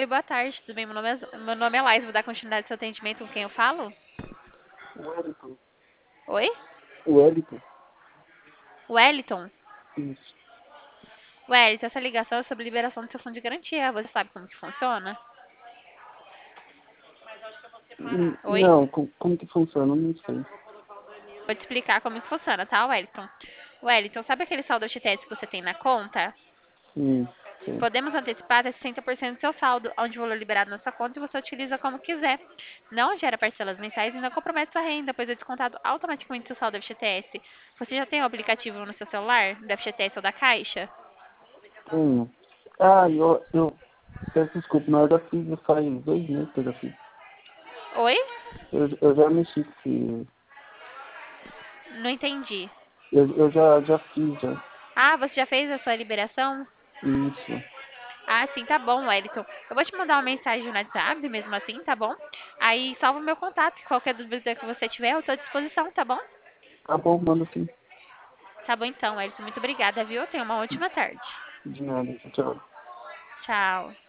boa tarde, tudo bem? Meu nome é Laís, vou dar continuidade ao seu atendimento com quem eu falo? Wellington. Oi? Wellington. Wellington? Isso. Wellington, essa ligação é sobre liberação do seu fundo de garantia. Você sabe como que funciona? Oi? Não, como que funciona? Eu não sei. Vou te explicar como que funciona, tá, Wellington? Wellington, sabe aquele saldo FGTS que você tem na conta? Sim, sim. Podemos antecipar até 60% do seu saldo, onde o valor liberado na sua conta e você utiliza como quiser. Não gera parcelas mensais e não compromete sua renda, pois é descontado automaticamente do seu saldo FGTS. Você já tem o aplicativo no seu celular, do FGTS ou da Caixa? Tenho. Ah, eu peço desculpa, mas eu já fiz, faz 2 meses que eu já fiz. Oi? Eu já mexi com esse. Não entendi. Eu já fiz, já. Ah, você já fez a sua liberação? Isso. Ah, sim, tá bom, Wellington. Eu vou te mandar uma mensagem no WhatsApp, mesmo assim, tá bom? Aí salva o meu contato. Qualquer dúvida que você tiver, eu tô à disposição, tá bom? Tá bom, manda sim. Tá bom então, Wellington. Muito obrigada, viu? Tenha uma ótima tarde. De nada. Tchau. Tchau.